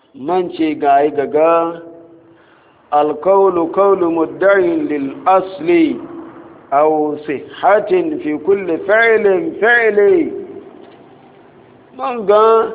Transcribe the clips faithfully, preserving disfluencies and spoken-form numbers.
man ce ga yi gaga alkaulu kaulu muddarin lil asli aw sihhatin fi kulli fi'lin fi'li man ga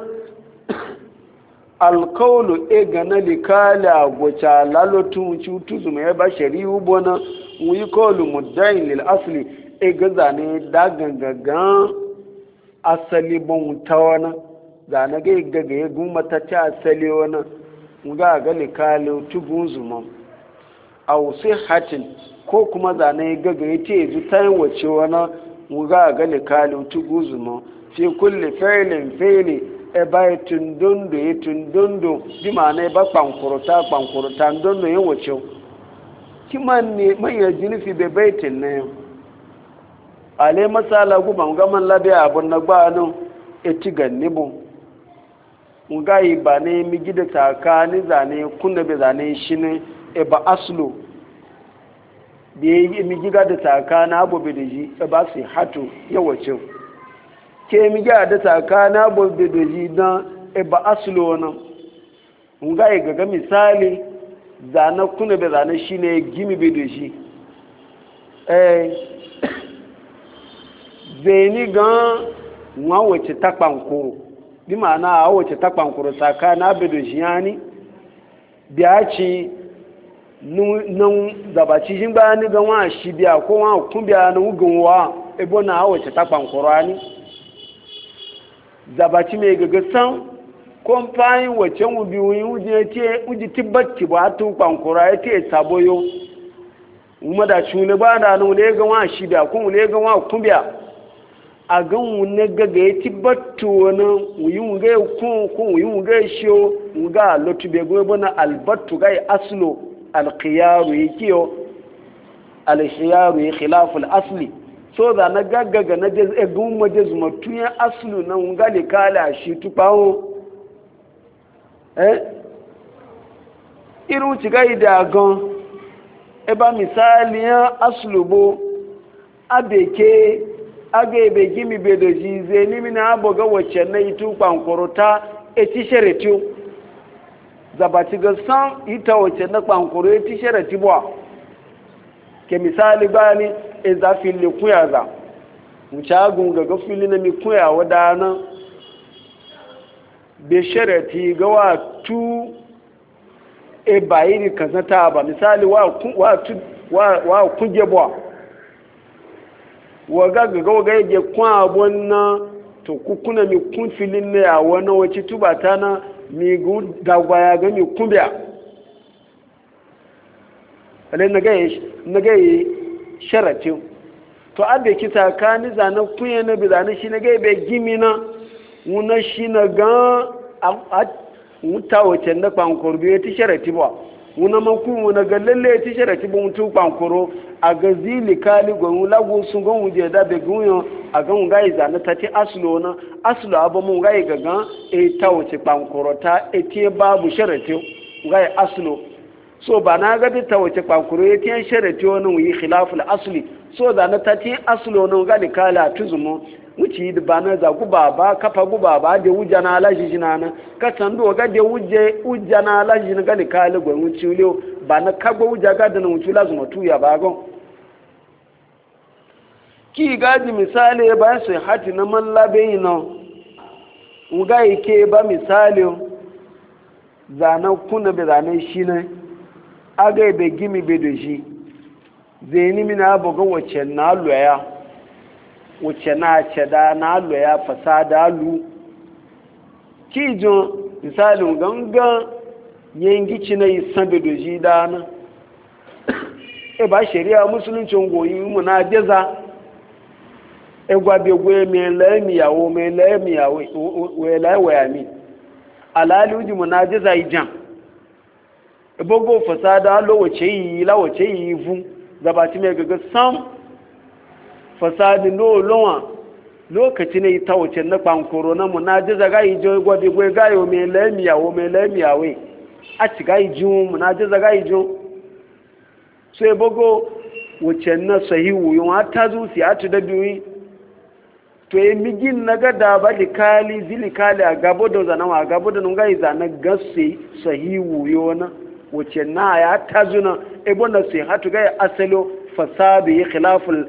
alkaulu e gana likala gocha lalotu cutu mai ba shari'u bona wi kaulu muddarin lil asli e gaza ne da gangagan asali bon tawana zane ga gaga ya guma ta ci asali wani ga ga likali tugun zuma a wasu hatin ko kuma zane ya gaga ya ce zu ta yin wace wani ga ga likali tugun zuma fi kulle failin faili e ba ya tundondo ya tundondo bi ma na ba kwankurta kwankurta dondo ya wace kiman ne manyan jinifi bai baitin na yau ale masala guban gaman labiya abun na gbanin eti gannibu ngayi ba ne mi gida tsakani zane kunna be zane shi ne e ba aslo da yi mi gida da tsakani abubuwa da ji e ba su hatu yawacin ke mi gida da tsakani abubuwa da ji don e ba aslo wani ngayi gaga misali zane kunna be zane shi ne gimi be da shi eh zeni gan wawace takpankuru bi ma'ana a wace takpankuru tsaka na bedo jiyani biya ci nan zabaci jin bayani gan wa shi biya ko wa kun biya na wugan wa ebo na a wace takpankuru ani zabaci mai gaga san komfayin wace wubi wuyi wuje ce wuji tibbati ba tu kwankura ya ce saboyo umma da cune ba da nan wule gan wa shi biya kun wule gan wa kun biya a gan wune gaga ya ti battu wani wuyi wuga ya kun kun wuyi wuga ya shiyo wuga lotu bai goyi bana albattu ga ya aslo alkiyaru ya kiyo alkiyaru ya khilaful asli so da na gaggaga na jaz e gun ma jaz matu ya aslu na wuga le kala shi tupawo eh iru ci ga ida gan e ba misali ya aslu bo abeke aga ebe gimi bedo jize ni mina aboga wacce na itu kwankuruta eti shereti zabati ga san ita wacce na kwankuru eti shereti bwa ke misali bani e za fili kuya za mucagun ga ga fili na mi kuya wadana be shereti ga wa tu e bayiri kazata ba misali wa wa tu wa wa kuje bwa waga ga waga yake kwa abun na to kukuna mi kun filin ne a wani wace tubata na mi gu dagwaya ga mi kumbiya ale na gaye na gaye sharati to abe kita kani zana kuye na bi zana shi na gaye be gimina wuna shi na ga a wuta wace na kwankurbi ta sharati ba wuna makon wuna ga lalle ta sharati ba mutu kwankuro a ga zili kali gwanu lagu sun gan wuje da be gunyo a gan gai zana ta ti aslo na aslo abu mun gai gaga e ta wace kwankuro ta e ti babu sharati gai aslo so ba na ga ta wace kwankuro e ti sharati wannan wi khilaful asli so da na ta ti aslo na ga kala tuzumo wuci da ba na za ku baba kafa gu baba da wuja na alaji jina na ka tando ga da wuje wuja na alaji na ga ni kale gwan wuci ulo ba na kagbo wuja ga da na wuci la zuma tuya ba gon ki gaji misali ba sai hati na man labe ina uga yake ba misali zana kuna be zana shi ne aga be gimi be do shi zeni mina boga wace na loya wuce na ce da na lo ya fasada lu kijo misali ganga yengi cina yi sabe doji da na e ba shari'a musulunci goyi mu na jeza e gwa be gwe me la mi yawo me la mi yawo we la wa mi alali uji mu na jeza ijan e bogo fasada lo wace yi la wace yi fu zabati me gaga sam fasadi no lowa lokaci ne ta wuce na kwankoro na munajiza ga yi jo gwabe gwe ga yo me lemiya wo me lemiya we a ci ga yi ju munajiza ga yi jo so e bogo wuce na sahihu yo ta zu si atu da biwi to yi migin na gada ba likali zilikali a gabo da zana wa gabo da nunga yi zana gasi sahihu yona wace na ya tazuna ebo na sai hatu ga asalo fasadi yi khilaful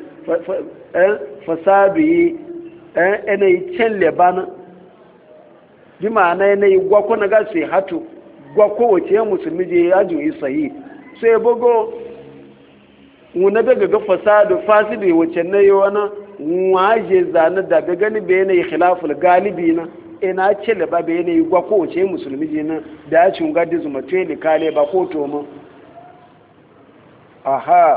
fasadi eh ene yi cin lebana bi ma'ana ene yi gwako na gasi hatu gwako wace musulmi je ya juyi sahi sai bogo wuna daga ga fasadu fasidi wace na yi wana waje zane da ga gani bai yanayi khilaful galibi na ina ce da ba bai yanayi gwa kowace musulmi je na da ya cin gadi zuma tuye kale ba ko toma aha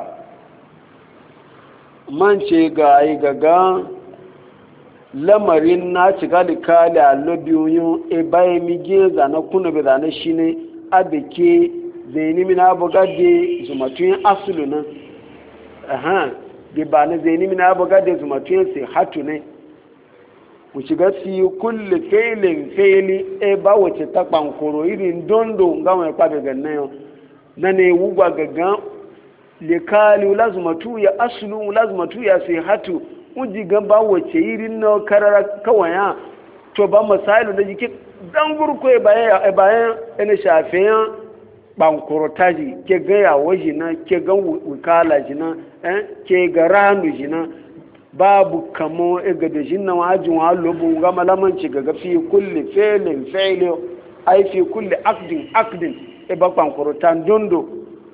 man ce ga ai gaga lamarin na ci gali kale a lobiyoyin e bayan mige zane kuna bai zane shi ne abike zai nimi na bugade zuma tuye asulu na aha bi ba na zai nimi na buga da zumatuyen sai hatu ne ku shiga fi kulle felin feli e ba wace ta kwankoro irin dondo ga mai kwabe ganna yau na ne wugwa gaggan likali lazumatu ya asulu lazumatu ya sai hatu uji gan ba wace irin na karara kawaya to ba misali da jike dan gurko e bayan e bayan ene shafiyan bankoro taji ke ga yawo jina ke ga wukala jina eh ke ga ranu jina babu kamo e ga da jinna wajin wa lobu ga malamanci ga fi kulli fi'lin fi'li ai fi kulli aqdin aqdin e ba bankoro tan dondo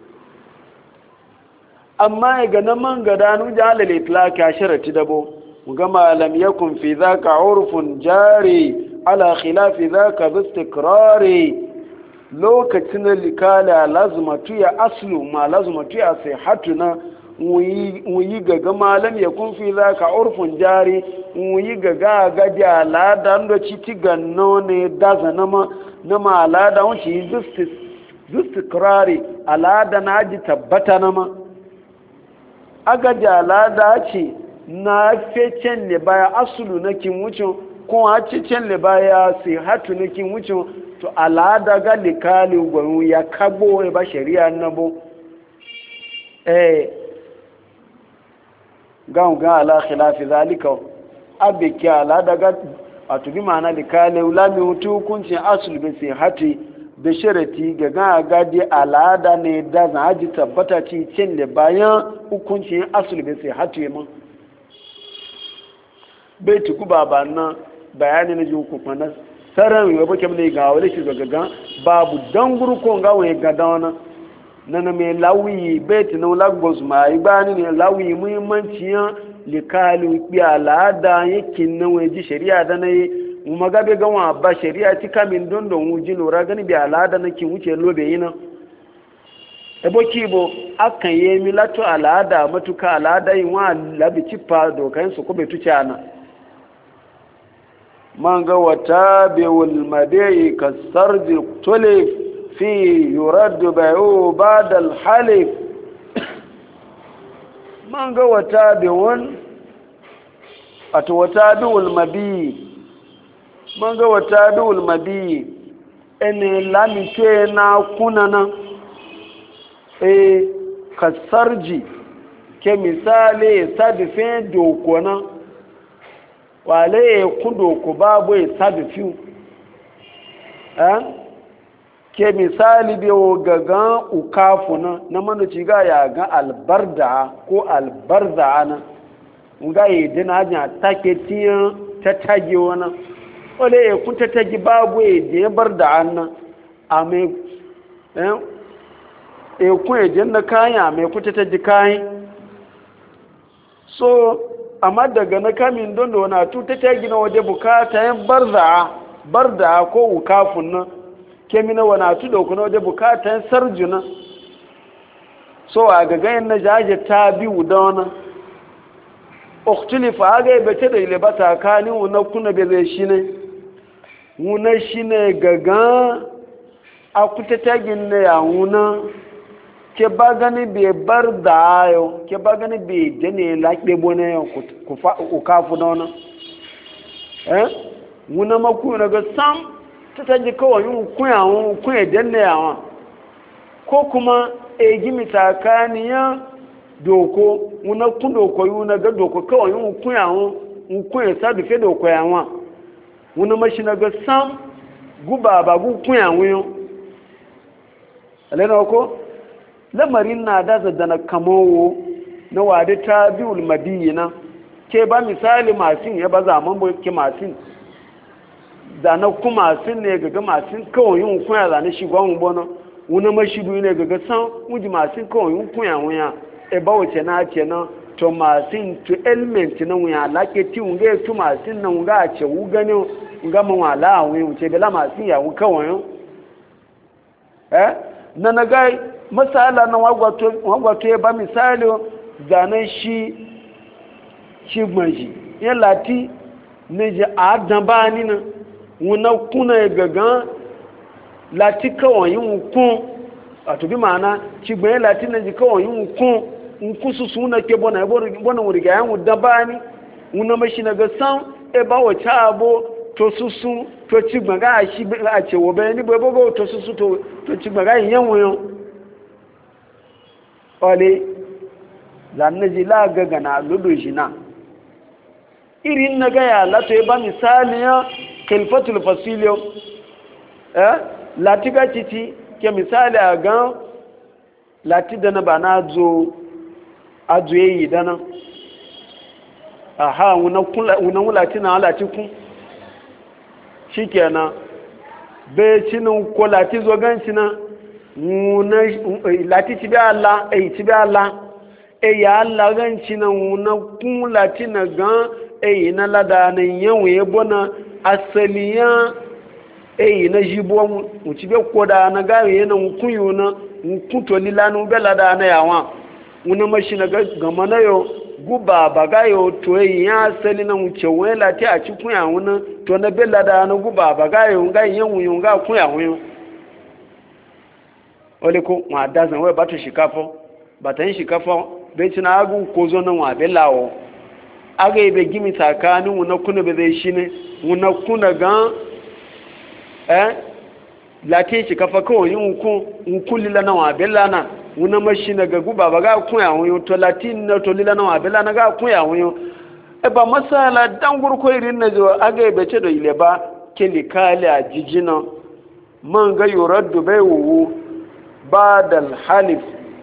amma ga nan man ga danu jalal itlaq ya sharati dabo ga malam yakun fi zaka urfun jari ala khilafi zaka bi istiqrari lokacin likala lazumatu ya aslu ma lazumatu ya sai hatuna wuyi gaga malam ya kun fi za ka urfin jari wuyi gaga gaji alada da citi ganno ne daza na ma alada wuce yi zustikrari alada na ji tabbata na ma agaji alada ce na fecen ne baya asulu na kin wucin ko a cicen ne baya sai hatu na kin wucin to al'ada ga likali gwanu ya kagbo ba shari'a nabo eh ga ga ala khilafi zalika abiki al'ada ga atubi mana likali ulami mutu hukuncin asul bi sai hati da sharati ga ga gadi al'ada ne da za haji tabbata ci cin da bayan hukuncin asul bi sai hati mun bai tuku baban nan bayani na ji hukumar nan saran yi wabu kemle ga wale shi gaga babu dan gurko ga waye ga dawana nana me lawi beti no lagos ma ibani ne lawi muhimmanci ya likali bi alada yake nan waje shari'a da nayi mu magabe ga wa ba shari'a ti kamin don don wuji lura gani bi alada nake wuce lobe yina ebo kibo akan yi milato alada matuka alada yin wa labi cipa dokan su ko betu cana man ga wata bewul madai kasarji tulif fi yuraddu bayu ba'da al-halif man ga wata bewul ato wata bewul mabi man ga wata bewul mabi ene lamite na kunana e kasarji ke misali sadifin dokona wale ya kudo ku babu ya sabi fiye ke misali biyo gagan ukafu na na manuci ga ya ga albarda ko albarda na ga yi dina ajin take tiyan ta tage wani wale ya kun ta tage babu ya diya barda an na a mai ya kun ya janna kayan a mai kun ta tage kayan so amma daga na kamin don da wana tuta ta gina waje bukata yin barza barda ko wukafun nan kemi na wana tu da kuna waje bukata yin sarjuna so a gagayen na jaje ta bi wuda wani uktulifa aga ibe ta da ile ba tsakanin wuna kuna bai zai shi ne wuna shi ne gagan a kuta ta gina ya wuna ke ba gani bai bar da ayo ke ba gani bai jane laƙe bone yau ku kafu na wani eh wuna maku na ga sam ta taji kawai yin kuya kuya danne yawa ko kuma e gimi tsakaniya doko wuna kun doko yi na ga doko kawai yin kuya nkun sa du fe do ko yawa wuna mashina ga sam guba ba gu kun yawo alena ko lamarin na da zadana kamowo na wadi tabiul madina ke ba misali masin ya ba zaman bo ke masin zana kuma sun ne gaga masin kawai yin kun ya zane shi gwan bono wuna mashidu ne gaga san wuji masin kawai yin kun ya wuya e ba wace na ce na to masin to element na wuya lake ti wunga to masin na wunga a ce wuga ne wunga man wala a wuya wuce bela masin ya wuka kawai eh na na gai masala na wagwato wagwato ya ba misali zane shi shi gbanji ya lati ne je a dan ba ni na wuna kuna gagan lati kawai yin kun a tubi ma'ana ci gbaye lati na ji kawai yin kun in kusu suna ke bona bona wuriga yan wuda bani wuna mashi na ga san e ba wace abo to susu to ci gbaga a shi a ce wo bai ni bobo to susu to to ci gbaga yan wuyo ole zan na ji la gaga na ludo shi na irin na ga ya lato e ba misali ya kilfatul fasilio eh latiga titi ke misali a gan lati dana ba na zo azu yi dana aha wuna kula wuna wulati na lati kun shikenan be cinin ko lati zo gan cina wuna lati ti bi Allah eh ti bi Allah eh ya Allah gan cina wuna kun lati na gan eh na lada na yan we bona asaliya eyi na jibo mu ci be koda na gawe yana kunyo na kunto lilanu bela da na yawa wuna mashi na gama na yo guba bagayo to eyi ya asali na wuce wela ti a ci kunya wuna to na bela da na guba bagayo nga yan wuyo nga kunya wuyo ole ko ma dazan we batu shikafo batan shikafo be ci na agu kozo na wa belawo aga ibe gimi tsakanin wuna kuna be zai shine wuna kuna gan eh lati shi kafa kawai yin ku in kullila na wa bella na wuna mashi na ga guba ba ga kun ya wuyo to latin na to lila na wa bella na ga kun ya wuyo e ba masala dan gurko irin na zo aga ibe ce do ile ba kili kale a jijina man ga yuraddu bai wuwu badal halif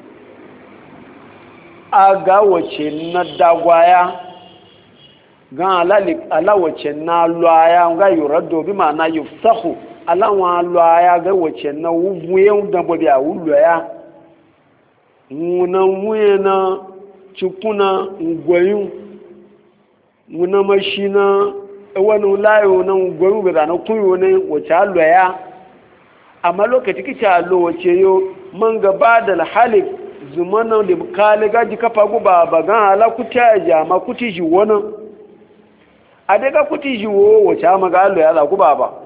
aga wace na dagwaya gan alawace na luaya ga yuraddu bi ma na yufsahu alawa luaya ga wace na wuye da bobi a wuluaya muna wuye na cikuna ngwayu muna mashina wani layo na ngwayu ga na kuyo ne wace luaya amma lokaci kici allo wace yo man gaba da halif zumana da kale gaji kafa guba ba gan ala kuta ja ma kuti ji wona a daga kuti ji wo wace ma ga allo ya la guba ba